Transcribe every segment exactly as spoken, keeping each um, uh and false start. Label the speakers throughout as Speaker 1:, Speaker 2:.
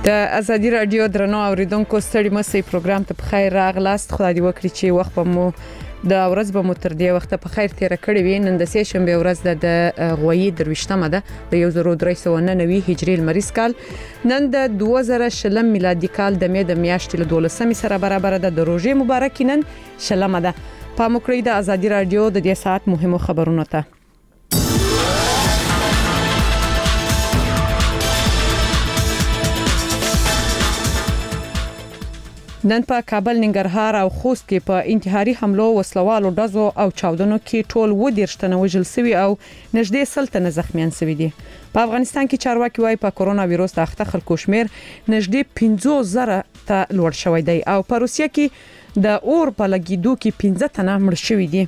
Speaker 1: د ازادي رادیو درنو اوریدونکو ستړي مسي پروګرام ته په خیر راغلاست. خدای دې وکړي چې وخت به مو د ورځ به مو تر دې وخت په خیر تیر کړی وي. نن د سه شنبه ورځ د غوي درويشتمه ده د یو زر درې سوه نهه نوي هجري لمریز کال. نن د دوه زره شلم میلادي کال د مې د میاشتې له دولسمې سره برابر ده. د روزي مبارک نن شلمه ده. په مکرې د ازادي رادیو د دې ساعت مهمو خبرونو ته نن په کابل، ننګرهار او خوست کې په انتحاري حملو، وسلوالو ډزو او چاودنو کې ټول و دیرشتنه وژل شوي او نږدې سلطنه زخمیان شوي دي. په افغانستان کې چارواکي وايي په کورونا وایروس د اخته خلکو شمیر نږدې پنځه زره ته لوړ شوی دی او په روسیه کې د اور په لګیدو کې پنځه تنه مړ شوي دي.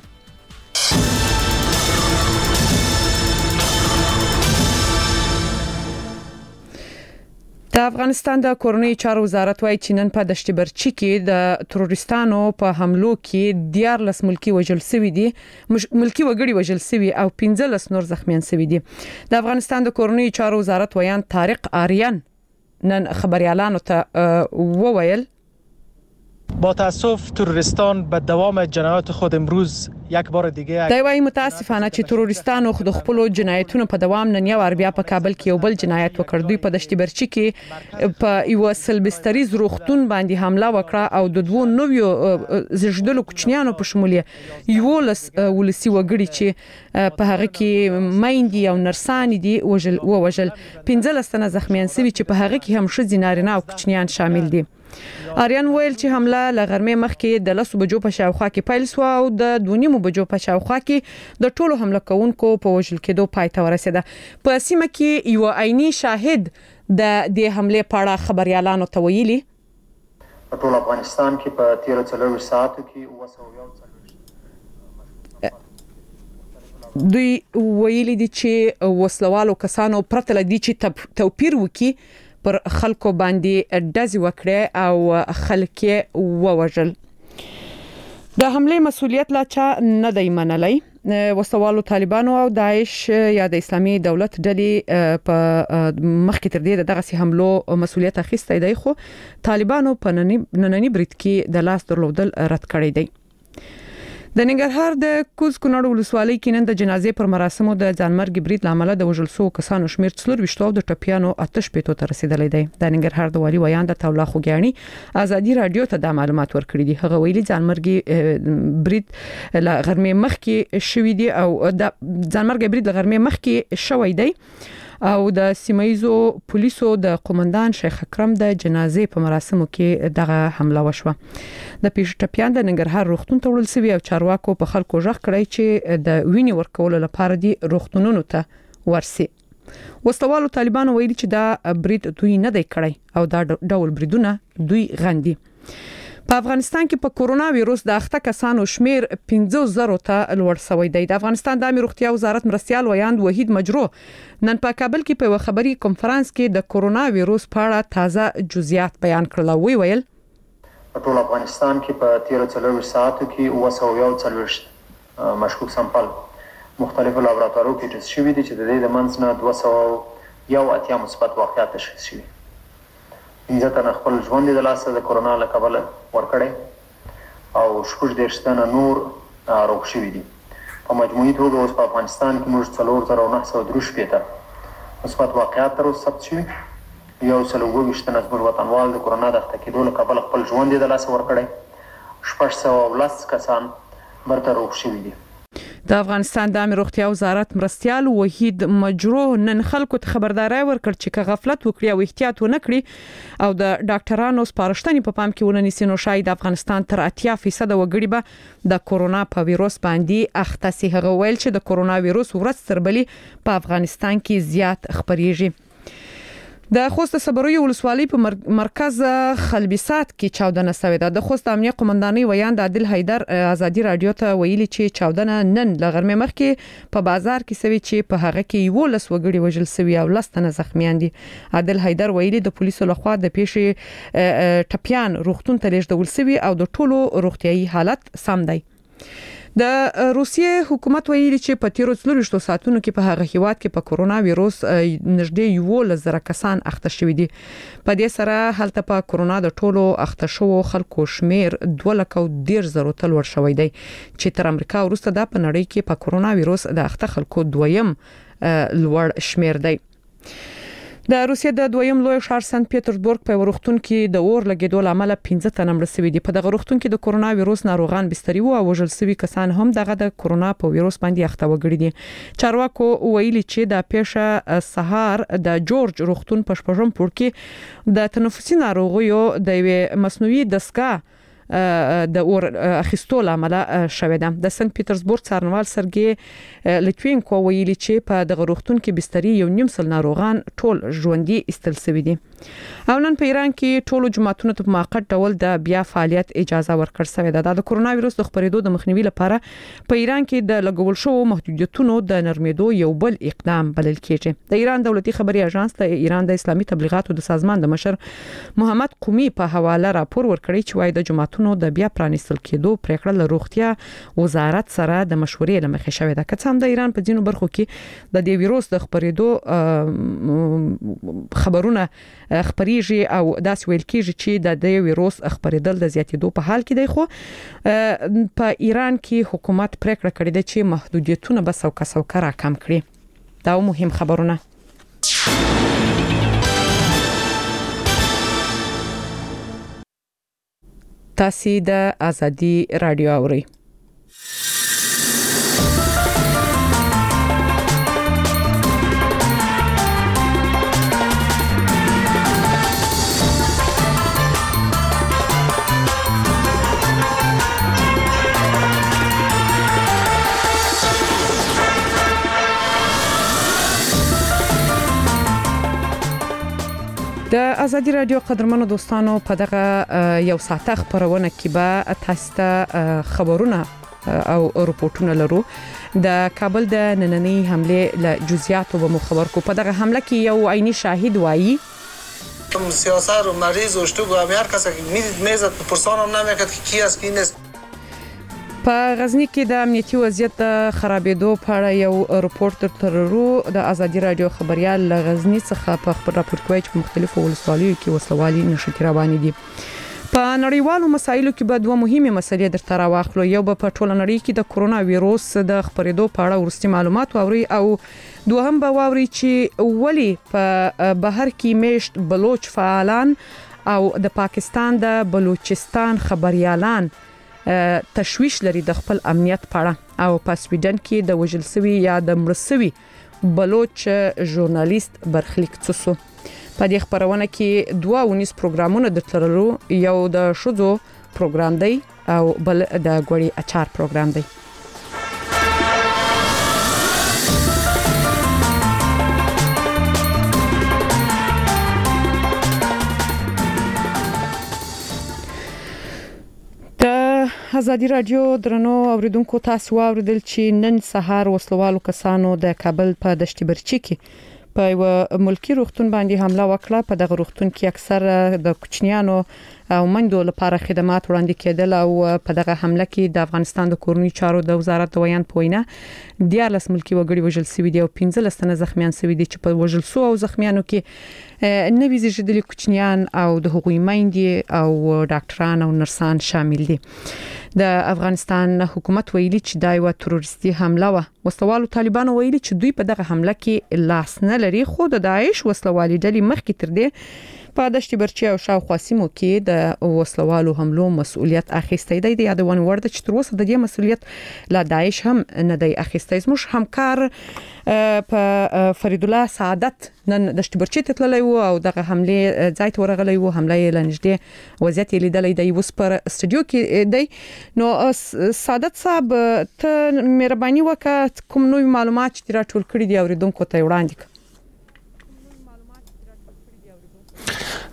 Speaker 1: د افغانستان د کورنۍ چارو وزارت وايي چې نن په دشت برچی کې د تروریستانو په حملو کې دیارلس ملکی وژل شوي دي ملکی وګړي وژل شوي او پنځلس نور زخمیان شوي دي. د افغانستان د کورنۍ چارو وزارت ویان طارق آریان نن خبريالانو ته وویل
Speaker 2: با تاسف تروریستان به دوام جنایات خود امروز یک بار دیگه
Speaker 1: دا وايي متاسفانه چې تروریستانو خود خپل جنایتونو په دوام نن یو اربیا په کابل کې یو بل جنایت وکړ. دوی په دشت برچی کې په یو سلبستریز روختون باندې حمله وکړه او د دوه نویو زړدلو کوچنیانو په شمول یو لس ولسی وګړي چې په هغه کې مایندې او نرسان دي وژل وژل پنځلس تنه زخمیان شوي چې په هغه کې هم ښځې نارینه او کوچنیان شامل دي. آریان ویل چې حمله لغرمې مخکې د لسو بجو په شاوخوا کې پیل شو او د دونیمو بجو په شاوخوا کې د ټولو حمله کوونکو په وژل کېدو پای ته ورسېده. په سیمه کې یو عیني شاهد د دې حمله په اړه خبريالانو ته ویلي
Speaker 3: په ټول افغانستان کې په تیرو څلورو ساعتو کې
Speaker 1: دوی ویلي دي چې وسلوالو کسانو پرته لدی چې توپیر وکي پر خلکو باندې ډزې وکړي او خلک ووژل. د حمله مسؤلیت لا چا نه دی منلی. وسوالو طالبانو او داعش یا د اسلامي دولت ډلې په مخکې تر دې دغه سي حملو مسؤلیت اخیستی دی خو طالبانو په نننی برید کې د لاس درلودل رد کړی دی. د ننګرهار د کوز کونړ ولسوالۍ کې نن د جنازې پر مراسمو د ځانمرګ برید لامل د وژل شو کسانو شمیر څلور وشتو د ټپیانو آتش پېټو ته رسیدلې دی. د ننګرهار د والي ویان د تولا خوګیانی ازادي رادیو ته د معلومات ورکړي دي. هغه ویلي ځانمرګ برید ل غرمې مخکې شوې دي او د ځانمرګ برید ل غرمې مخکې شوې دی او د سیمایزو پولیسو د قومندان شیخ اکرم د جنازې په مراسمو کې دغه حمله وشوه. د پیښ ټپیان د ننګرهار روغتون ته وړل شوی او چارواکو په خلکو ژغ کړی چې د وینې ورکولو لپاره دي روغتونونو ته ورسي. وسلوالو طالبانو ویلي چې دا برید دوی نه دی کړی او دا ډول بریدونه دوی غندي. په افغانستان کې په کورونا وایروس د اخته کسانو شمیر پنځه زره ته لوړ شوی دی. د افغانستان د امنیت روغتیا وزارت مرستيال ویاند وحید مجرو نن په کابل کې په خبري کانفرنس کې د کورونا وایروس په اړه تازه جزئیات بیان کړل. وی ویل
Speaker 3: په ټول افغانستان کې په تیرو څلورو ساعتو کې اوه سوه یو څلوېښت مشکوک سمپل مختلفو لابراتوارونو کې ټیسټ شوي دي چې د دې د منځ نه دوه سوه یو اتیا مثبت واقعات تشخیص شوي. پنځه تنه خپل ژوند د لاسه د کورونا له کبله ورکړی او شپږ دېرش تنه نور روغ شوي دي. په مجموعي توګه اوس په افغانستان کې موږ څلور زره نهه سوه درې شپېته مثبت واقعات تر اوسه ثبت شوي. یو سل اووه ویشت تنه زموږ وطنوال د کورونا د اخته کېدو له کبله خپل ژوند د لاسه ورکړی. شپږ سوه لس کسان برته روغ شوي دي.
Speaker 1: د افغانستان د امنیت روغتیا وزارت مرستيال وحید مجرو نن خلکو ته خبرداري ورکړ چې که غفلت وکړي او احتیاط ونه کړي او د ډاکټرانو سپارښتنې په پام کې ونه نیسي نو شاید افغانستان تر اتیا فیصد وګړي به د کورونا په وایروس باندې اخته سي. هغه ویل چې د کورونا وایروس ورځ تر بلې په افغانستان کې زیات خبريږي. د خوست صبروي ولسوالۍ په مرکز خلبسات کې چاودنه شوې ده. د خوست امنیه قومندانۍ ویان د عادل حیدر ازادي رادیو ته ویلي چې چاودنه نن لغرمې مخکې په بازار کې شوې چې په هغه کې یو لس وګړي وژل شوي او لس تنه زخمیان دي. عادل حیدر ویلي د پولیسو لخوا د پیښې ټپیان روغتون ته لیږدول شوي او د ټولو روغتيایي حالت سم دی. د روسیې حکومت ویلي چې په تیرو څلورو ساعتونو کې په هغه هیواد کې په کورونا وایروس نږدې یو لزر کسان اخته شوي دي. په دې سره هلته په کورونا د ټولو اخته شوو خلکو شمیر دوه لک او ډیر زرو تل ور شوی دی چې تر امریکا وروسته د په نړۍ کې په کورونا وایروس د اخته خلکو دویم لوړ شمیر دی. د روسیې د دویم لوی ښار سنت پیټرزبورګ په ورختون کې د اور لګیدو لامل پنځه تنه مړ شوي دي. په دغه ورختون کې د کورونا وایروس ناروغان بستري وو او وژل شوي کسان هم دغه د کورونا په وایروس باندې اخته وګړي دي. چارواکو ویلي چې د پیښه سهار د جورج روختون په شپږم پوړ کې د تنفسي ناروغیو د یوې مصنوعي دستګاه د اور اخیستو لامل شوې ده. د سنت پیټرزبورګ څارنوال سرګي لټوینکو ویلي چې په دغه روختون کې بستري یو نیم سل ناروغان ټول ژوندۍ استل شوي دي. او نن په ایران کې ټولو جماعتونو ته په موقت ډول د بیا فعالیت اجازه ورکړل شوې ده. د کورونا وایروس د خپرېدو د مخنیوي لپاره په ایران کې د لګول شوو محدودیتونو د نرمېدو یو بل اقدام بلل کېږي. د ایران دولتي خبري اژانس د ایران د اسلامي تبلیغاتو د سازمان د مشر محمد قومي په حواله راپور ورکړی چې وايي د جماعتونو د بیا پرانیستل کېدو پریکړه له روغتیا وزارت سره د مشورې لمخې شوې ده. که څه هم د ایران په ځینو برخو کې د دې وایروس د خپرېدو خبرونه خبريږي او داس ویل کېږي چې د دې وایروس خپرېدل د زیاتېدو په حال کې دی، خو په ایران کې حکومت پریکړه کړې ده چې محدودیتونه به څوک څوک راکم کړي. دا مهم خبرونه. تاسو د ازادي رادیو اورئ. د ازادي رادیو قدرمنو دوستانو په دغه یو ساعت خبرونه کې به تاسو ته خبرونه او رپورټونه لرو. د کابل د نننۍ حمله له جزئیاتو به خبر کو. په دغه حمله کې یو عیني شاهد وایي
Speaker 4: تم سیاست و مریض و اشتو و هر کس که میدید میزد پرسان هم نمیکرد که کی است کی نیست.
Speaker 1: په غزنی کې د امنیتي وضعیت د خرابېدو په اړه یو رپورت ترلرو. د ازادي رادیو خبريال له غزنی څخه په خبر راپور کوي چې مختلفو ولسوالیو کې وسلوالي نشټي روانې دي. په نړیوالو مسایلو کې به دوه مهمه مسلې درته راوخلو. یو به په ټوله نړۍ کې د کورونا وایروس د خبرېدو په اړه ورستي معلومات واوري او دوهم به واوري چې ولی په بهر کې میشت بلوچ فعالان او د پاکستان د بلوچستان خبريالان تشویش لري د خپل امنیت په اړه. او په سویډن کې د وژل شوی یا د مړ شوی بلوچ ژورنالیست برخلیک څوسو. په دې خبرونه کې دوه ونیس پروګرامونه درتلرو. یو د شوزو پروګرام دی او بل د غوړی اچار پروګرام دی. ازادي رادیو درنو اوریدونکو تاسو اوریدل چې نن سهار وسلوالو کسانو د کابل په دشت برچی کې په یو ملکی روغتون باندې حمله وکړه. په دغه روغتون کې اکثر د کوچنیانو او منډو لپاره خدمات وړاندې کېدل او په دغه حمله کې د افغانستان د کورنۍ چارو د وزارت د ویان پوینه دیارلس ملکی وګړي وژل شوي دي او پنځه لس تنه زخمیان شوي دي چې په وژل شو او زخمیانو کې نوي زیږیدلي کوچنیان او د حقوقي مایندې او ډاکټران او نرسان شامل دي. د افغانستان حکومت ویلي چې دا یو تروریستي حمله و. وسلوالو طالبانو ویلي چې دوی په دغه حمله کې لاس نه لري، خو د داعش وسلوالي ډلې مخکې تر دې په دشت برچی او شاوخوا سیمو کې د وسلوالو حملو مسؤلیت اخیستی دی. د یادونه ورده چې تر اوسه د دې مسؤلیت لا داعش هم نه دی اخیستی. زموږ همکار په فرید الله سعادت نن دشت برچی ته تللی و او دغه حمله ځای ته ورغلی و. حمله یې لنجدې وضعیت یې لیدلی دی. اوس پر استودیو کې دی. نو سعادت صاحب ته مهرباني وکړه کوم نوې معلومات چې راټول کړي دي اوریدونکو ته وړاندې کړئ.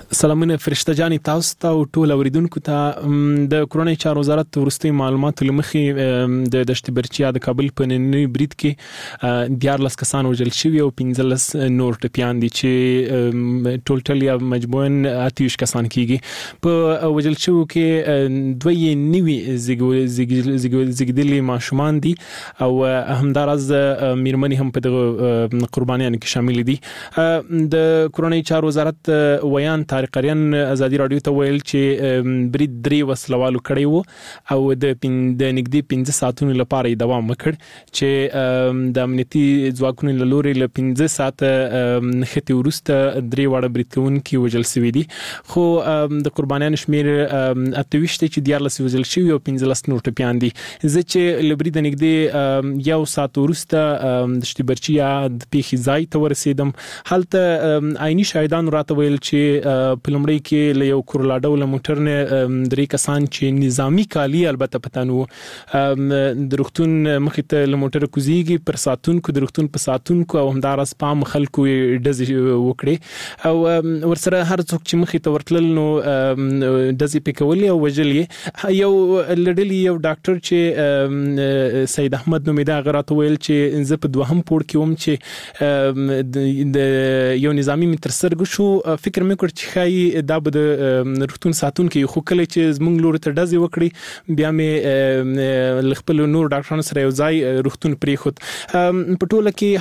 Speaker 5: سلامونه فرشته جاني تاسو ته او ټول اوریدونکو ته د کورونای چارو وزارت ورستي معلوماتو لمخې د دشت برچیا د کابل په نننی برید کې دیارلس کسان وژل شوي او پنځلس نور ټپیان دي چې ټولټل یا مجموعاً اتیش کسان کیږي په وژل شوو کې دوی نیوي زیږیدلي ماشومان دي او همدارز میرمنې هم په دغه قربانیانو کې شامل دي د کورونای چارو وزارت ویان طارق قریان ازادي رادیو ته ویل چې برید درې وسلوالو کړی وو او د د نګدي پنځه ساعتونو لپاره دوام وکړ چې د امنیتي ځواکونو له لوري له پنځه ساعت نختی ورسته درې وړه برید کوونکي وژل شوي دي خو د قربانیانو شمیر اتويشت چې دیارلس وژل شوي او پنځلس نور ټپیان دي زه چې لبرید نګدي یو ساعت ورسته د شتبرچیا د پیخي ځای ته ورسیدم هلته عیني شاهدان راته ویل چې په لمړی کې له یو کورلاډو له موټر نه درې کسان چې نظامی کالی البته پتانو د رختون مخې ته له موټر کوزيږي پر ساتونکو د رختون په ساتونکو او همدارس پام خلکو دز وکړي او ورسره هر څوک چې مخې ته ورتلل نو دز پکولي او وجلې یو لډلی یو ډاکټر چې سید احمد نومیدا غراته ویل چې زه په دوهم پوړ کې وم چې د یو نظامی متر سرګ شو فکر مې کړ چې خای دا به د رختون ساتون کې خو کله چې زمونږ لور ته دزي وکړي بیا مې لخپل نور ډاکټرانو سره یو ځای رختون پرې خود په ټوله کې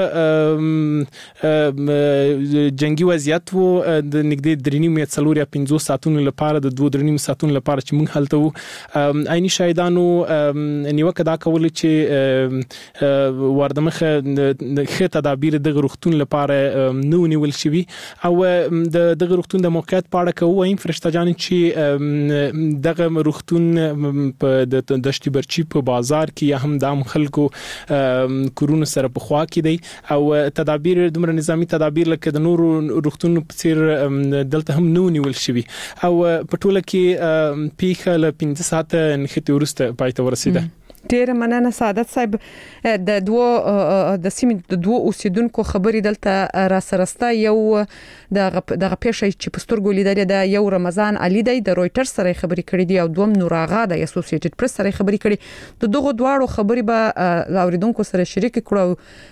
Speaker 5: حالت جنگي وضعیت وو د نګدې درنی مې څلور یا پنځه ساعتونو لپاره د دوه درنی ساعتونو لپاره چې مونږ حالت وو عیني شاهدانو نیوکه دا کول چې وردمخه د تدابیر د رختون لپاره نو نیول شوی او د دغه رختون د موقعیت په اړه کوو وایم فرشته جان چې دغه رختون په د دشت برچی په بازار کې یا هم د خلکو کورونو سره په خوا کې دی او تدابیر دومره نظامی تدابیر لکه د نورو رختون په څیر دلته هم نو نیول شوی او په ټوله کې پیخه ل پنځه ساعت نختی ورسته پای ته ورسیده
Speaker 1: ډیر مننه سعادت صاحب د دوه د سیمې د دوه اوسیدونکو خبرې دلته را سرسته یو د د پیښې چې پسترګو لیدل د یو رمضان علي دی د رويټر سره خبرې کړې دي او دوم نور آغا د اسوسییټډ پریس سره خبرې کړې د دغه دواړو خبرې به اوریدونکو سره شریک کړو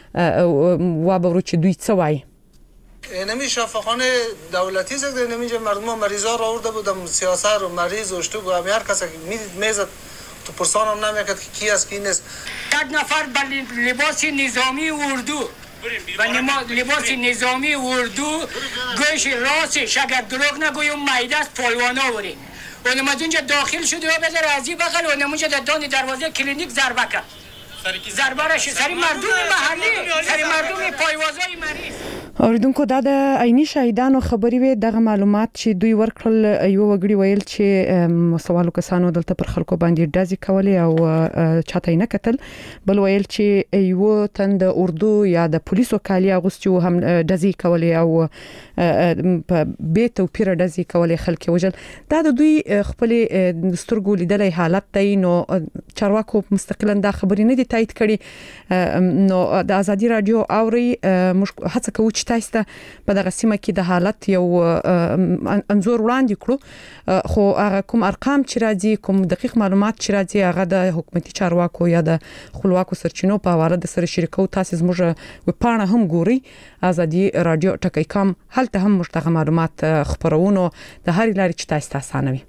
Speaker 1: و به ورچ دوی څه وایي
Speaker 4: نمی شفاخانه دولتی زده نمی مردم مریضا را آورده بودم سیاست و مریض و اشتوک و هر کسی که میدید میزد تو پرسانم نمیکرد که کی است کی نیست
Speaker 6: یک نفر با لباس نظامی اردو با لباس نظامی اردو گوش راستش اگر دروغ نگویم معده است پالوانا وری اونم از اونجا داخل شده و بذار ازی بغل اونم اونجا در دان دروازه کلینیک ضربه کرد ضربه را سری مردم محلی سری مردم پایوازای مریض
Speaker 1: اوریدونکو دا د عیني شاهدانو خبرې وي دغه معلومات چې دوی ورکړل یو وګړي ویل چې سوالو کسانو دلته پر خلکو باندې دازي کولې او چاته نه کتل بل ویل چې یو تند اردو یا د پولیسو کالي اغوستي هم دازي کولې او په بیت او پیر دازي کولې خلک وجل دا د دوی خپل سترګو لیدلې حالت دی نو چارواکو مستقلا دا خبرې نه دي تایید کړي نو د ازادي رادیو اوري هڅه کوي چې تاسو ته په دغه سیمه کې د حالت یو انزور وړاندې کړو خو هغه کوم ارقام چې راځي کوم دقیق معلومات چې راځي هغه د حکومتي چارواکو یا د خپلواکو سرچینو په حواله د سره شریکو تاسو زموږ په پاڼه هم ګوري ازادي رادیو ټکی کام هلته هم مشتغه معلومات خبرونو د هر لارې چې تاسو اسانوي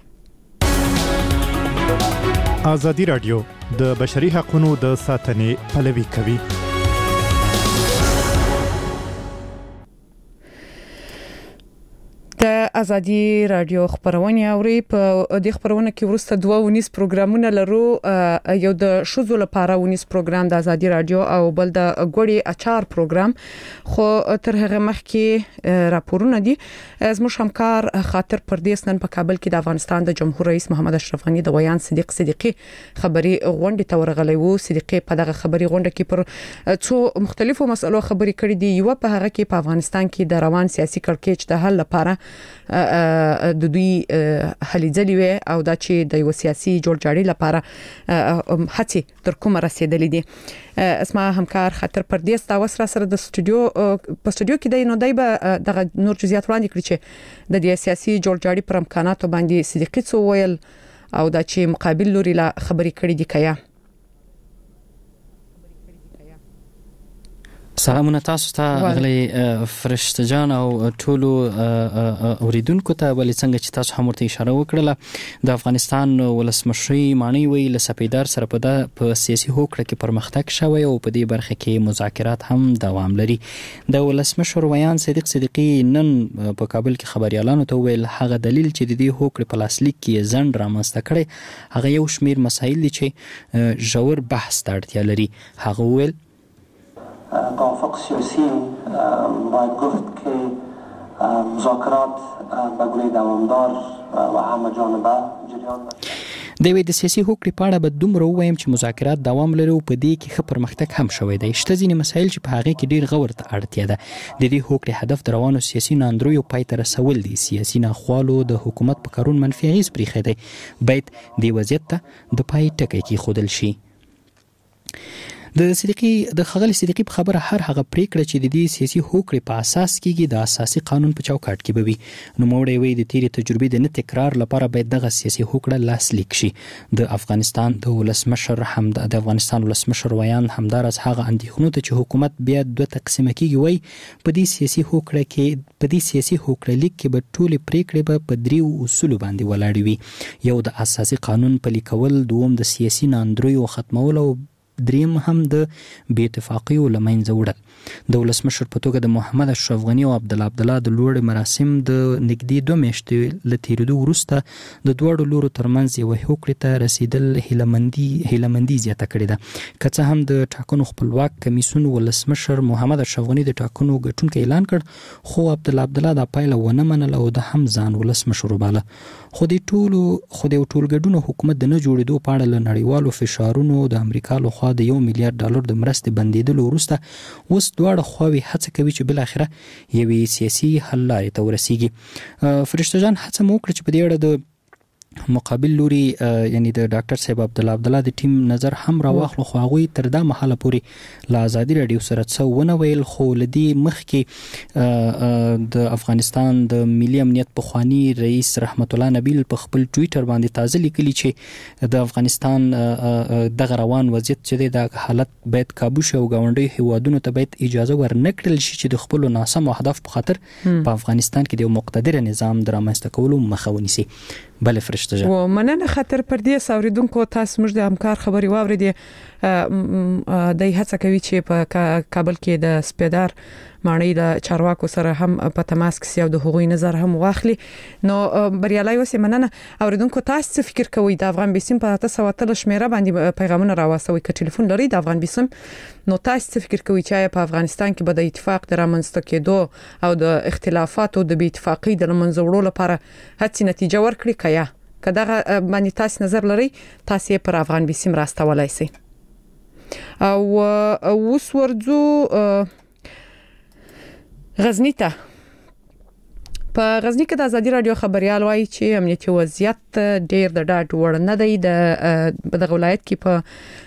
Speaker 7: ازادي رادیو د بشري حقوقو د ساتنې پلوي کوي
Speaker 1: د ازادي رادیو خبرونه اوري په د خبرونه کې ورسته دوه ونیس پروګرامونه لرو یو د شوزو لپاره ونیس پروګرام د ازادي رادیو او بل د ګوړی اچار پروګرام خو تر هغه مخکې راپورونه دي زموږ همکار خاطر پردیس نن په کابل کې د افغانستان د جمهور رئیس محمد اشرف غنی د ویان صدیق صدیقي خبري غونډه ته ورغلی وو صدیقي په دغه خبري غونډه کې پر څو مختلفو مسلو خبري کړې دي یو په هغه کې په افغانستان کې د روان سیاسي کړکېچ د حل لپاره د دوی هلي ځلې وي او دا چې د یو سیاسي جوړجاړي لپاره هڅه تر کومه رسیدلې دي. اسما همکار خاطر پردیس دا وسره سره د استودیو په استودیو کې د نو دای به د نور جزئیات وړاندې کړی چې د دې سیاسي جوړجاړي پر امکاناتو باندې صدیقي څو ویل او دا چې مقابل لوري لا خبرې کړې دي کیا.
Speaker 8: سلامونه تاسو ته غلي فرشته جان او ټولو اوریدونکو ته. ولې څنګه چې تاسو هم ورته اشاره وکړه د افغانستان ولسمشري معنی وی له سپیدار سره په په سیاسي هوکړه کې پرمختګ شوی او په دې برخه کې مذاکرات هم دوام لري. د ولسمشر ویان صدیق صدیقي نن په کابل کې خبريالانو ته ویل هغه دلیل چې د دې هوکړې په لاسلیک کې ځند رامنځته کړي هغه یو شمیر مسایل دي چې ژور بحث ته اړتیا لري. هغه ویل
Speaker 9: توافق سیاسی باید گفت که مذاکرات به گونه دوامدار و همه جانبه جریان داشته.
Speaker 8: د وی د سیاسي هوکړې په اړه به دومره ووایم چې مذاکرات دوام لري او په دې کې ښه پرمختګ هم شوی دی. شته ځینې مسایل چې په هغه کې ډیر غور ته اړتیا ده. د دې هوکړې هدف د روانو سیاسي ناندریو پای ته رسول دي. سیاسي ناخوالو د حکومت په کارون منفي اغېز پرېښی دی. باید دې وضعیت ته د پای ټکی کېښودل شي. د صدیقي د خغل صدیقي په خبره هر هغه پریکړه چې د دې سیاسي هوکړې په اساس کېږي د اساسي قانون په چوکاټ کې به وي. نو موړی وی د تیری تجربې د نه تکرار لپاره باید دغه سیاسي هوکړه لاسلیک شي. د افغانستان د ولسمشر حمد د افغانستان ولسمشر ویان همدارس هغه اندېښنو ته چې حکومت بیا دوه تقسیمه کېږي وای په دې سیاسي هوکړه کې په دې سیاسي هوکړه لیک کې به ټولې پریکړې به په دریو اصول باندې ولاړې وي. یو د اساسي قانون پلي کول، دوم د سیاسي ناندریو ختمول او دریم هم د بې اتفاقۍ او لمنځه وړل. د ولسمشر په توګه د محمد اشرف غنی او عبد الله عبد الله د لوړ مراسم د نږدې دوه میاشتې له تیریدو وروسته د دواړو لورو ترمنځ یو هوکړې ته رسیدل هیلمندي هیلمندي زیاته کړې ده. که څه هم د ټاکنو خپلواک کمیسیون ولسمشر محمد اشرف غنی د ټاکنو ګټونکی اعلان کړ، خو عبد الله عبد الله د پایله ونه منله او د هم ځان ولسمشر وباله. خو د ټولو خو د ټولګډونو حکومت د نه جوړېدو په اړه له نړیوالو فشارونو د امریکا لخوا د یو میلیارډ ډالر د مرستې بندیدلو وروسته اوس دواړه خواوې هڅه کوي چې بل اخره یوې سیاسي حل لارې ته ورسیږي. فرشته جان هڅه مو وکړه چې په دې اړه د مقابل لوري یعنی د ډاکټر صاحب عبد الله عبد الله د ټیم نظر هم راوخلو، خو هغه تر دا مهاله پورې له آزادي رادیو سره څه ونه ویل. خو لدی مخکې د افغانستان د ملي امنیت پخوانی رئیس رحمت الله نبیل په خپل ټویټر باندې تازه لیکلی چې د افغانستان دغه روان وضعیت چې د حالت باید کابو شي او ګاونډي هیوادونو ته باید اجازه ورنکړل شي چې د خپل ناسم اهداف په خاطر په افغانستان کې د مقتدر نظام درامسته کولو مخه ونیسي. بله فرشته جان
Speaker 1: و مننه خاطر پر دې اوریدونکو تاسو موږ د همکار خبري واوریدي. د هڅه کوي چې په کابل کې د سپیدار معنی د چارواکو سره هم په تماس کې سیاو د حقوقي نظر هم واخلي. نو بریالي اوسې مننه اوریدونکو تاسو فکر کوئ د افغان بیسیم په تاسو وتل شمیره باندې پیغامونه راوستوي ک ټلیفون لري د افغان بیسیم. نو تاسو فکر کوئ چې په افغانستان کې به د اتفاق د رامنځته کېدو او د اختلافاتو د بې اتفاقۍ د لمنځه وړلو لپاره هڅې نتیجه ورکړي کیا کداغه باندې تاسو نظر لري تاسو پر افغان بیسیم راستولای شئ. او اوس ورځو غزنی ته. په غزنی کې د ازادي رادیو خبريال وایي چې امنیتي وضعیت ډېر د ډاډ وړ نه دی. د دغه ولایت کې په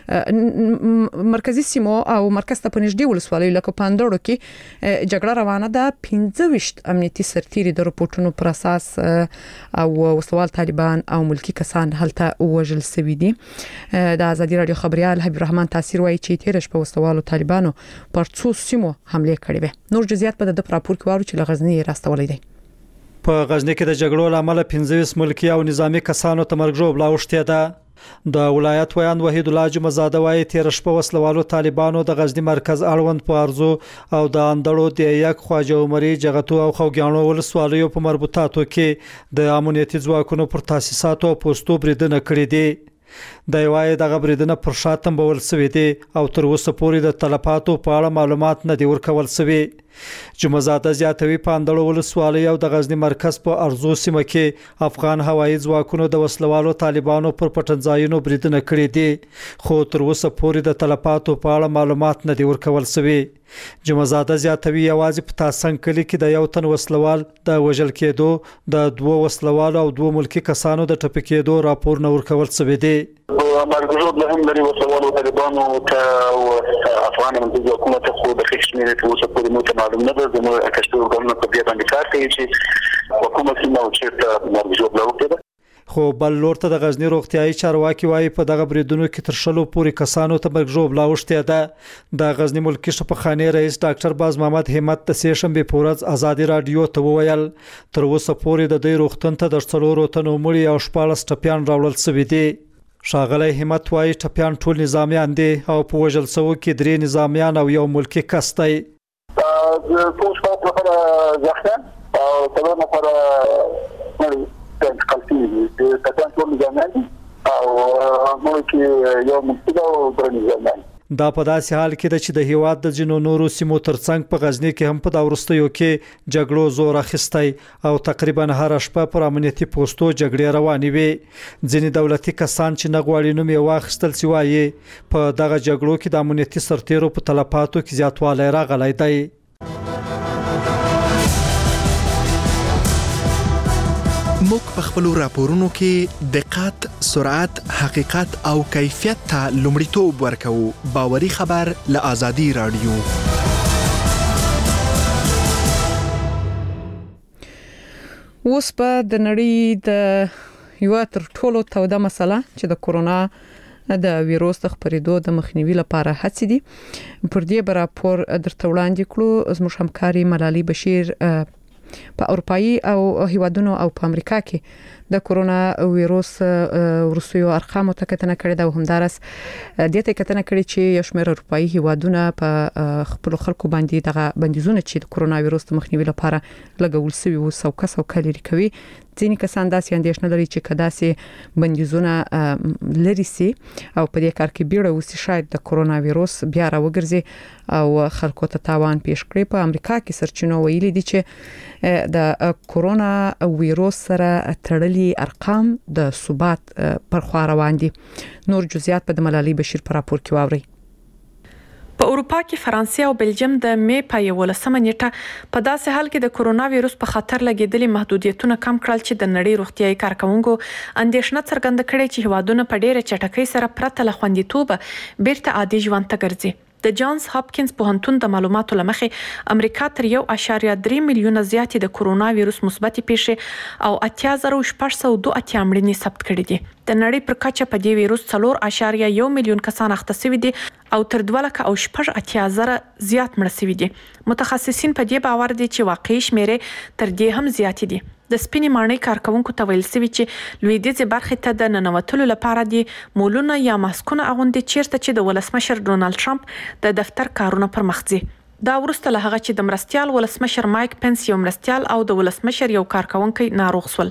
Speaker 1: مرکزی سیمو او مرکز ته پنځډي ولسوالۍ لکه پاندړو کې جګړه روانه ده. پنځه ویشت امنیتي سرتیري د رپورټونو پر اساس او وسوال طالبان او ملکی کسان هلته وژل شوي دي. د ازادي رادیو خبريال حبیب الرحمن تاثیر وایي چې تیرش په وسوالو طالبانو پر څو سیمو حمله کړې وي. نور جزئیات په د راپور کې وارو چې لغزنی راستولې دي.
Speaker 10: په غزنی کې د جګړو لامل پنځه ملکی او نظامی کسانو ته مرګ ژوبلا وشته ده. د ولایت ویان وحید الله جمعزاده وایي تیر شپه وسلوالو طالبانو د غزنی مرکز اړوند په ارزو او د اندړو د یک خواجه عمري جغتو او خوګیانو ولسوالیو په مربوطاتو کې د امنیتي ځواکونو پر تاسیساتو او پوسټو بریدنه کړې دي. د وایي دغه بریدنه پر شاتم بول سوي دي او تر اوسه پورې د تلفاتو په اړه معلومات نه دي ورکول سوي. جمعزاده زیاتوي په اندړو ولسوالۍ او د غزنی مرکز په ارزو سیمه کې افغان هوایي ځواکونو د وسلوالو طالبانو پر پټنځایونو بریدونه کړي دي خو تر اوسه پورې د تلفاتو په اړه معلومات نه دي ورکول شوي جمعزاده زیاتوي یوازې په تاسنګ کلي کې د یو تن وسلوال د وژل کېدو د دوه وسلوالو او دوه ملکی کسانو د ټپي کېدو راپور نه ورکول شوی دی
Speaker 11: مرګزود له هم لري وسلوالو طالبانو ته افغان منځي حکومت خو د خښمیر ته اوسه پورې مو ته معلوم نه ده زموږ اکشتو ګورنر په دې باندې کار کوي چې حکومت نو چې مرګزود له وکړي
Speaker 10: خو بل لور ته د غزنی روغتيایي چارواکي وايي په دغه بریدونو کې تر شلو پورې کسانو ته مرګ ژوبلا وشته ده د غزنی ملکی شفاخانه رئیس ډاکټر باز محمد همت د سیشنبه پورز ازادي رادیو ته وویل تر اوسه پورې د دې روغتون ته د څلورو تنو مړي او شپاړس ټپيان راوړل شوي دي شاغلی همت وايي ټپيان ټول نظامیان دي او په وژل شوو کې درې نظامیان او یو ملکی کس دی
Speaker 11: ټول شپږ نفر ځخته او څلور نفر قلتي دي تاسو ټول ځانګړي او نو کې یو مستدا او درنې ځانګړي
Speaker 10: دا په داسې حال کې د چې د هیواد د جنو نورو سیمو ترڅنګ په غزنی کې هم په دا ورستیو کې جګړو زور اخیستی او تقریبا هر شپه پر امنیتي پوسټو جګړې روانې وي ځینې دولتي کسان چې نغواړي نوم یې واخیستل سی وایي په دغه جګړو کې د امنیتي سرتیرو په تلفاتو کې زیاتوالی راغلی دی
Speaker 12: موږ په خپل راپورونو کې دقت، سرعت، حقیقت او کیفیت ته لومړیتوب ورکوو. باوري خبر له آزادي رادیو.
Speaker 1: اوس په د نړۍ د یو تر ټولو توده مسله چې د کورونا د ویروس د خپرېدو د مخنیوي لپاره هڅې دي پر دې به راپور درته وړاندې کړو. زموږ همکاري ملالي بشیر په اروپאי او هیوادونو او په امریکا کې د کورونا ویروس ورسوي ارقام ته کتنه کړې ده او همدارس د دې کتنه کړې چې یو شمېر اروپאי هیوادونه په خپل خلکو باندې دغه بندیزونه چې د کورونا ویروس د مخنیوي لپاره لګول شوی او څوک څوک لري کوي ځینې کسان داسې اندېښنه لري چې کداسې بندیزونه لري سي او په دې کار کې بیړه وسی شاید د کورونا ویروس بیا راوګرځي او خلکو ته تاوان پیښ کړي. په امریکا کې سرچینو ویلي دي چې د کورونا ویروس سره تړلي ارقام د ثبات پر خوا روان دي. نور جزئیات په ملالي بشیر پر راپور کې واوري.
Speaker 13: په اروپا کې فرانسې او بلجیم د مې په یولسمه نیټه په داسې حال کې د کورونا ویروس په خطر لګیدلي محدودیتونه کم کړل چې د نړۍ روغتیايي کارکونکو اندېښنه څرګنده کړې چې هیوادونه په ډېره چټکۍ سره پرته له خوندیتوبه بیرته عادي ژوند ته ګرځي. د جانز هاپکینز پوهنتون د معلوماتو لمخې امریکا تر یو اشاریه درې میلیونه زیاتې د کورونا ویروس مثبتې پیښې او اتیا زره شپږ سوه دوه اتیا مړینې ثبت کړي دي. د نړۍ پر کچه په دې ویروس څلور اشاریه یو میلیون کسان اخته شوي دي او تر دوه لکه او شپږ اتیا زره زیات مړه شوي دي. متخصصین په دې باور دي چې واقعي شمیرې تر دې هم زیاتې دي. د سپینې ماڼۍ کارکونکو ته ویل شوي چې لویدیځې برخې ته د ننوتلو لپاره دي مولونه یا ماسکونه اغوندي چیرته چې د ولسمشر ډونالد ټرمپ د دفتر کارونه پر مخ ځي. دا وروسته له هغه چې د مرستیال ولسمشر مایک پنس یو مرستیال او د ولسمشر یو کارکونکي ناروغ شول.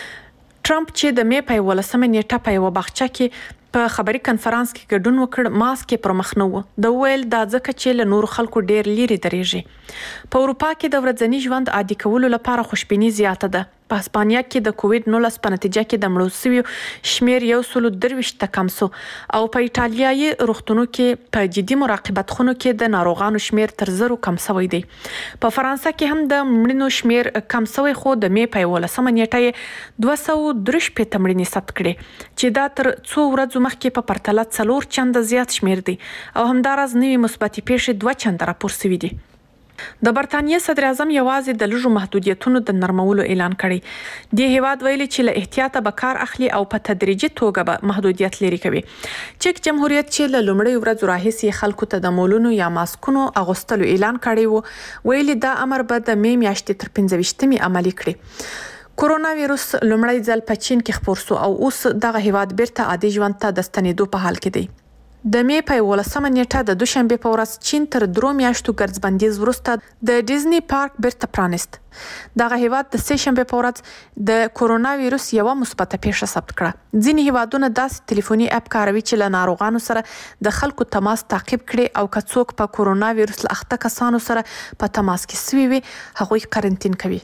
Speaker 13: ټرمپ چې د مې په ولسمه نیټه په یو باغچه کې په خبري کنفرانس کې ګډون وکړ ماسک پر مخ نه و. د ویل دا ځکه چې له نور خلکو ډیر لري درېږي. په اروپا کې د ورځني ژوند عادي کولو لپاره خوشبیني زیاته ده. په اسپانیا کې د کووډ نولس په نتیجه کې د مړو شویو شمیر یو سل درویشت ته کم شو او په ایټالیایي روغتونو کې په جدي مراقبت خونو کې د ناروغانو شمیر تر زرو کم شوی دی. په فرانسه کې هم د مړینو شمیر کم شوی خو د مې په ولسمه نیټه دوه سوه درې شپېته مړینې ثبت کړي چې دا تر څو ورځې مخکې په پرتله څلور چنده زیات شمیر دی او همدارس نوې مثبتې پیښې دوه چنده راپور شوي دي. د برتانیې صدر اعظم یوازې د لږو محدودیتونو د نرمولو اعلان کړی. د هیواد ویلي چې له احتیاطه به کار اخلي او په تدریجي توګه به محدودیت لري کوي. چک جمهوریت چې له لومړۍ ورځې راهیسې خلکو ته د مولونو یا ماسکونو اغوستلو اعلان کړی وو ویلي دا امر به د مې میاشتې تر پنځه ویشتمې عملي کړي. کورونا ویروس لومړی ځل په چین کې خپور شو او اوس دغه هیواد بیرته عادي ژوند ته د ستنېدو په حال کې دی. د می په ولسمه نیټه د دوشنبه په ورځ چین تر درو میاشتو ګرځبندیز وروسته د ډیزنی پارک بیرته پرانیست. دغه هیواد د سه شنبه په ورځ د کورونا وایروس یو مثبته پیښه ثبت کړه. ځینې هیوادونه داسې ټلیفوني اپ کاروي چې له ناروغانو سره د خلکو تماس تعقیب کړي او که څوک په کورونا وایروس له اخته کسانو سره په تماس کې سوي وي هغوی قرنطین کوي.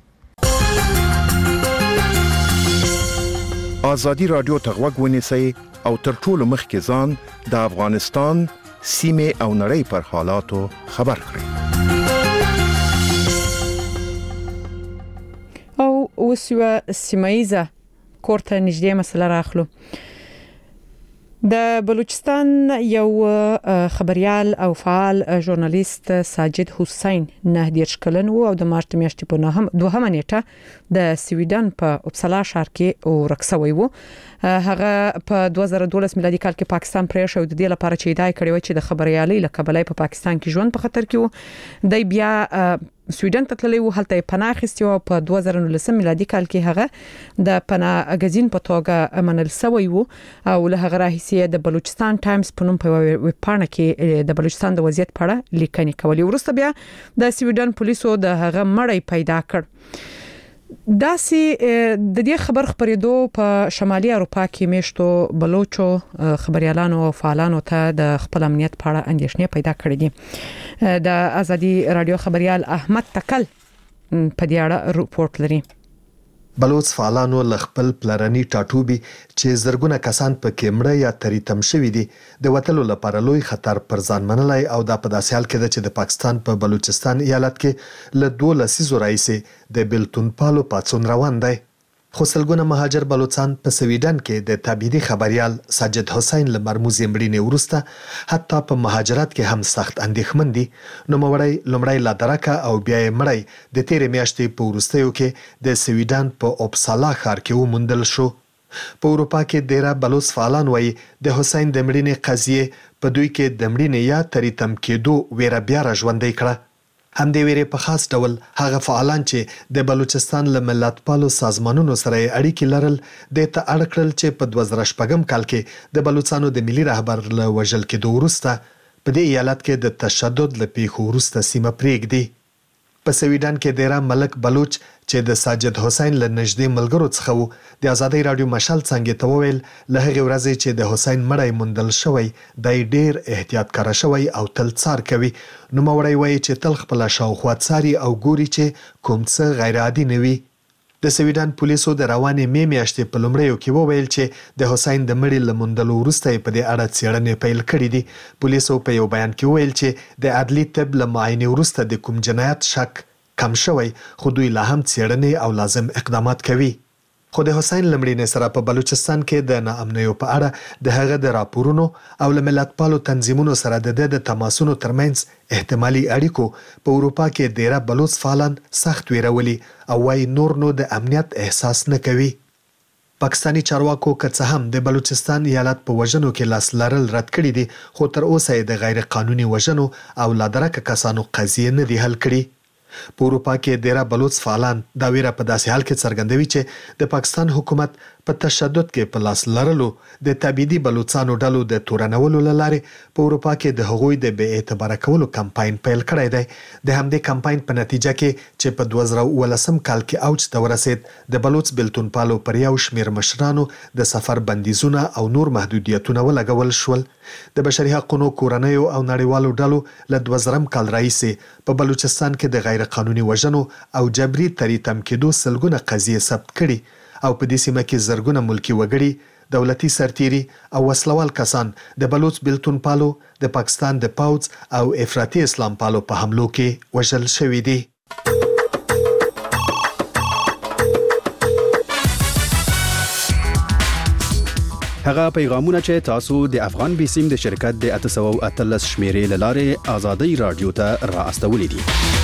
Speaker 14: آزادی رادیو ته غوږ ونیسئ او تر ټولو مخکې ځان د افغانستان سیمې او نړۍ پر حالاتو خبر کړئ.
Speaker 1: او اوس یو سیمایزه کورته نږدې مسله راخلو. د بلوچستان یو خبريال او فعال ژورنالیست ساجد حسین نه دیرش کلن وو او د مارچ میاشتې په نهم دوهمه نیټه د سویډن په اپسالا ښار کې ورک شوی وو. هغه په دوه زره دولس میلادي کال کې پاکستان پرې شو د دې لپاره چې ادعا کړې و چې د خبريالۍ له کبلای په پاکستان کې ژوند په خطر کې وو. د بیا سویډن ته تللی وو، هلته پناه اخیستی او په دوه زره نولس میلادي کال کې هغه د پناه غزین په توګه منل شوی وو او له هغه راهیسې د بلوچستان ټایمز په نوم په ویب پاڼه کې د بلوچستان د وضعیت په اړه لیکنې کولې. وروسته بیا د سویډن پولیسو د هغه مړی پیدا کړ. داسي د دې خبر خبرېدو په شمالي اروپا کې میشتو بلوچو خبريالانو او فعالانو ته د خپل امنیت په اړه اندېښنې پیدا کړې دي. د ازادي رادیو خبريال احمد تکل په دې اړه رپورت لري.
Speaker 15: بلوچ فعالانو ل خپل پلرني ټاټوبي چې زرګونه کسان په کېمړه یا تریتم شوي دي د وټلو لپاره لوی خطر پر ځان منلای او د په داسې حال کې د چې د پاکستان په بلوچستان ایالت کې له دوه لسیزو راځي د بلتون پالو پاتون روان دی. خو سلګونه مهاجر بلوچستان په سویډن کې د تابعیدي خبريال ساجد حسین له مرموز مړینې وروسته حتی په مهاجرت کې هم سخت اندېښمن دي. نو مړی لمړی لا درکه او بیا یې مړی د تیرې میاشتې په وروستیو کې د سویډن په اپسالا ښار کې وموندل شو. په اروپا کې ډیره بلوچ فعالان وایي د حسین د مړینې قضیه په دوی کې د مړینې یا تریتم کېدو ویره بیا را ژوندۍ کړه. هم د ویرې په خاص ډول هغه فعالان چې د بلوچستان له ملتپالو سازمانونو سره اړیکې لرل د ته اړ کړل چې په دوه زره شپږم کال کې د بلوچستانو د ملي رهبر له وژل کېدو وروسته په دې ایالت کې د تشدد له پیښو وروسته سیمه پرېږدي. په سویډن کې ډیره ملک بلوچ چې د ساجد حسین له نږدې ملګرو څخه وو د آزادۍ رادیو مشال څنګه ته وویل له هغې ورځې چې د حسین مړی موندل شوی دی ډیر احتیاط کاره شوی او تل څار کوي. نو موري وایي چې تل خپل شاوخوا څاري او ګوري چې کوم څه غیر عادي نه وي. د سویډن پولیسو د روانې می میاشتې په لومړیو کې وویل چې د حسین د مړي له موندلو وروسته په دې اړه څېړنې پیل کړې دي. پولیسو په یو بیان کې وویل چې د عدلي طب له معاینې وروسته د کوم جنایت شک کم شوی خو دوی لا هم څېړنې او لازم اقدامات کوي. خو د حسین لمړینې سره په بلوچستان کې د ناامنیو په اړه د هغه د راپورونو او له ملتپالو تنظیمونو سره د د تماسونو ترمنځ احتمالي اړیکو په اروپا کې ډیره بلوچ فعالان سخت ویرولي او وايي نور نو د امنیت احساس نه کوي. پاکستانی چارواکو که څه هم د بلوچستان ایالت په وژنو کې لاس لرل رد کړي دي خو تر اوسه د غیر قانوني وژنو او لادرکه کسانو قضیه نه دی حل کړي. په اروپا کې ډیره بلوچ فعالان دا ویره په داسې حال کې څرګندوي چې د پاکستان حکومت په تشدد کې په لاس لرلو د تابعیدي بلوچستانو ډلو د تورنولو لاره په اروپا کې د هغوی د بې اعتباره کولو کمپاین پیل کړی دی. د همدې کمپاین په نتیجه کې چې په دوه زره ولسم کال کې اوج ته ورسید د بلوچ بلتون پالو پر یو شمیر مشرانو د سفر بندیزونه او نور محدودیتونه ولګول شول. د بشري حقوقو کورنیو او نړیوالو ډلو له دوه زرم کال راهیسې په بلوچستان کې د غیر قانوني وژنو او جبري تریتم کېدو سلګونه قضیې ثبت کړي او په دې سیمه کې زرګونه ملکی وګړي دولتي سرتیري او وسلوال کسان د بلوچ بلتون پالو د پاکستان د پاوځ او افراطي اسلام پالو په حملو کې وژل شوي دي.
Speaker 16: هغه پیغامونه چې تاسو د افغان بیسیم د شرکت د اته سوه او اتلس شمیرې لاره آزادۍ رادیو ته راستولې دي.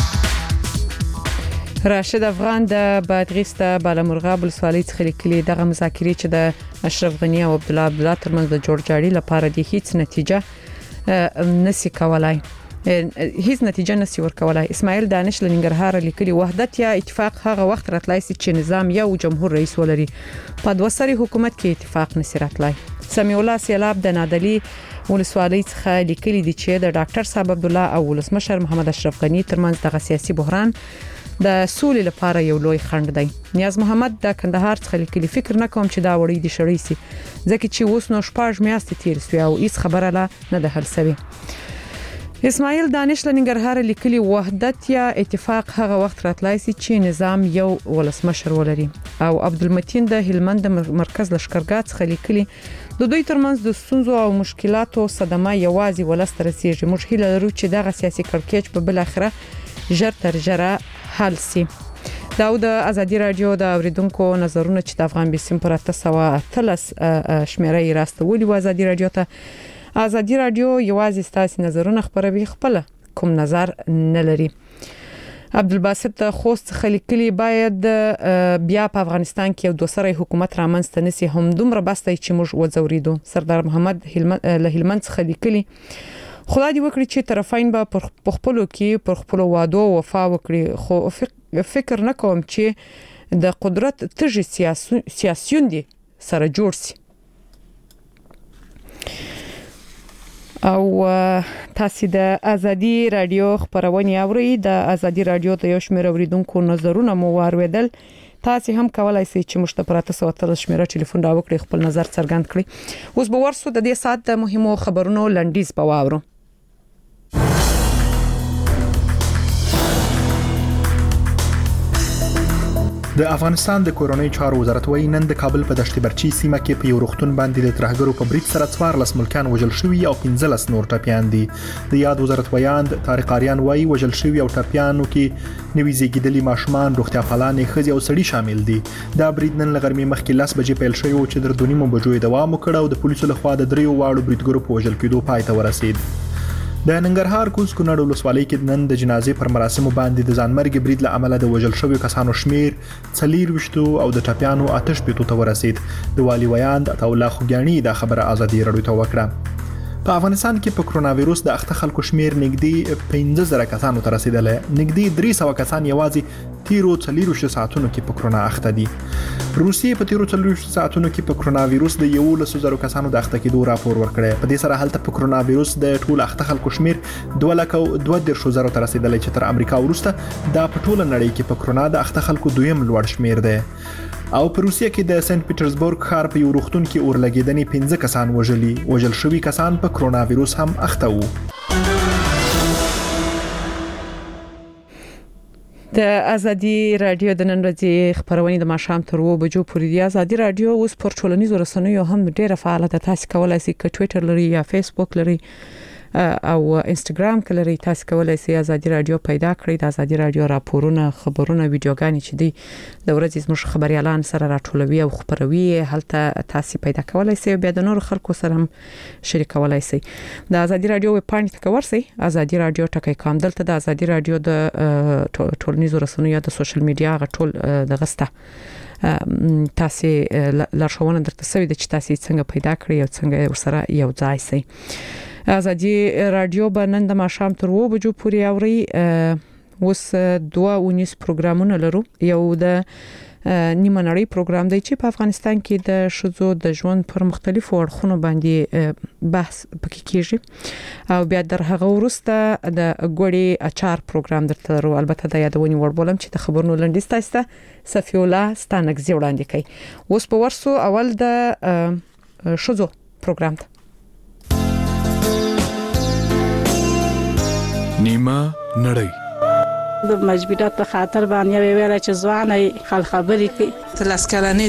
Speaker 1: راشد افغان د بادغیس د بالامرغاب ولسوالۍ څخه لیکلي دغه مذاکرې چې د اشرف غنی او عبد الله عبد الله ترمنځ د جوړجاړي لپاره د هیڅ نتیجه نسی کولای. هیڅ نتیجه نسی ورکولای. اسماعیل دانش لنګرهار لیکلي وحدت یا اتفاق هغه وخت راتلای چې نظام یو جمهور رئیس ولري. په دوه سری حکومت کې اتفاق نسی راتلای. سمیع الله سیلاب د نادلی ولسوالۍ څخه لیکلي دي چې د ډاکټر صاحب عبد الله او ولسمشر محمد اشرف غنی ترمنځ د سیاسي بحران د سولې لپاره یو لوی خنډ دی. نیاز محمد د کندهار څخه لیکلي فکر نه کوم چې دا وړي دي شړې سي ځکه چې اوس نو شپږ میاشتې تیر شوی او هیڅ خبره لا نه ده حل شوی. اسماعیل دانش لنګرهار لیکلي وحدت یا اتفاق هغه وخت راتلای شي چې نظام یو ولسمشر ولري. او عبدالمتین د هلمند مرکز لشکرګاه څخه لیکلي د دوی ترمنځ د ستونزو او مشکلاتو صدمه یوازې ولست رسیږي. موږ هیله لرو چې دغه سیاسي کړکېچ په بل اخره ژر تر ژره حل سي. دا د ازادي رادیو د اوریدونکو نظرونه چې د افغان بیسیم پر اته سوه اتلس شمیره راستولي و ازادي رادیو ته. ازادي رادیو یوازې ستاسو نظرونه خبروي، خپل کوم نظر نه لري. عبدالباسط خوست خلیکلی باید بیا په افغانستان کې یو دوسری حکومت رامنځته نسی، هم دومره بسته چې موږ وځوریدو. سردار محمد له هلمند خلیکلی خدای دې وکړي چې طرفین به په خپلو کې پر خپل وعدو وفا وکړي، خو فکر نه کوم چې د قدرت تږي سیاسيون دي سره جوړ سي. او تاسو د ازادي رادیو خبرونه اورئ. د ازادي رادیو د یو شمېر اوریدونکو نظرونه مو وارویدل. تاسو هم کولای شئ چې مشته پر اته سوه اتلس شمیره ټلیفون راوکړئ، خپل نظر څرګند کړئ. اوس به ورسو د دې سات د مهمو خبرونو لنډیز په واورو.
Speaker 2: د افغانستان د کورونی چارو وزارت وایي نن د کابل په دشت برچی سیمه کې په یو روغتون باندې د ترهګرو په برید سره څوارلس ملکیان وژل شوي او پنځلس نور ټپیان دي. د یاد وزارت ویاند طارق آریان وایي وژل شوي او ټپیانو کې نوي زیږیدلي ماشومان، روغتیا پالانې ښځې او سړي شامل دي. دا برید نن له غرمې مخکې لس بجې پیل شوی چې تر دوه نیمو بجو دوام وکړ او د پولیسو لخوا د دریو واړو بریدګرو په وژل کېدو پای ته ورسید. د ننګرهار کوز کونړ ولسوالۍ کې نن د جنازې پر مراسمو باندې د ځانمرګ برید له امله د وژل شویو کسانو شمیر څلور وشتو او د ټپیانو آتش پیتو ته ورسید. د والي ویاند عطاالله خوګیاڼي دا خبره ازادي رادیو ته وکړه. په افغانستان کې په کرونا وایروس د اخته خلکو شمیر نږدې پنځه زره کسانو ته رسیدلی. نږدې درې سوه کسان یوازې تیرو څلوېښتو ساعتونو کې په کرونا اخته دي. روسیې په تیرو څلوېښتو ساعتونو کې په کرونا وایروس د یولسو زرو کسانو د اخته کېدو راپور ورکړی. په دې سره هلته په کرونا وایروس د ټول اخته خلکو شمیر دوه لکه دوه دېرشو زرو ته رسیدلی چې تر امریکا وروسته دا په ټوله نړۍ کې په کرونا د اخته خلکو دویم لوړ شمیر دی. او په روسیه کې د سنت پیټرزبورګ ښار په یو روغتون کې اورلګېدنې پنځه کسان وژلي. وژل شوي کسان په کرونا وایروس هم اخته وو. د ازادي رادیو د نن ورځې خبرونه د ماښام تر اوه بجو پورې دی. ازادي رادیو اوس پر ټولنیزو رسنیو هم ډیره فعاله ده. تاسو کولای شئ ک ټوئیټر لري یا فیسبوک لري او انستګرام کې لري. تاسو کولای شئ ازادي رادیو پیدا کړئ. د ازادي رادیو راپورونه، خبرونه، ویډیوګانې چې دی د ورځې زموږ خبريالان سره راټولوي او خبروي، هلته تاسو پیدا کولای شئ. بیا د نور خلکو سره هم شریکولای شئ. د ازادي رادیو ویب پاڼې ته ورسئ، ازادي رادیو ټکی کام. دلته د ازادي رادیو د ټولنیزو رسنیو د سوشل میډیا غټول د غسته تاسو لارښوونه درته سوي د چې تاسو څنګه پیدا کړئ او څنګه ورسره یو ځای شئ. ازادي رادیو به نن د ماښام تر اوه بجو پورې اوري. اوس دوه ونیس پروګرامونه لرو. یو د نیمه نړۍ پروګرام دی چې په افغانستان کې د شذو د ژوند پر مختلفو اړخونو باندې بحث پکې کیږي. او بیا در هغه وروسته د ګوړې اچار پروګرام درته لرو. البته د یادونې وړ بولم چې د خبرونو لنډیز تاسو ته صفیولا ستانک زی وړاندې کوي. اوس په ورسو اول د شذو پروګرام ته.
Speaker 17: نیمه نړۍ
Speaker 18: د مجبورات په خاطر باندې ویل چې ځواني خل خبرې کوي. تلاسکلنې